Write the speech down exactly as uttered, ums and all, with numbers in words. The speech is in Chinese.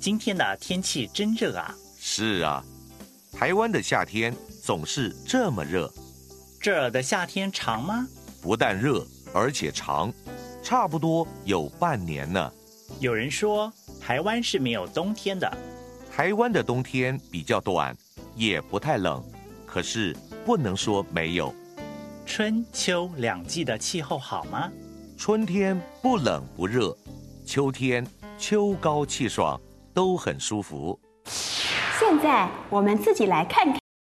今天的天气真热啊！ 是啊，台湾的夏天总是这么热。 这儿的夏天长吗？ 不但热，而且长，差不多有半年呢。 有人说台湾是没有冬天的。 台湾的冬天比较短，也不太冷，可是不能说没有。 春秋两季的气候好吗？ 春天不冷不热，秋天秋高气爽，都很舒服。 现在我们自己来看看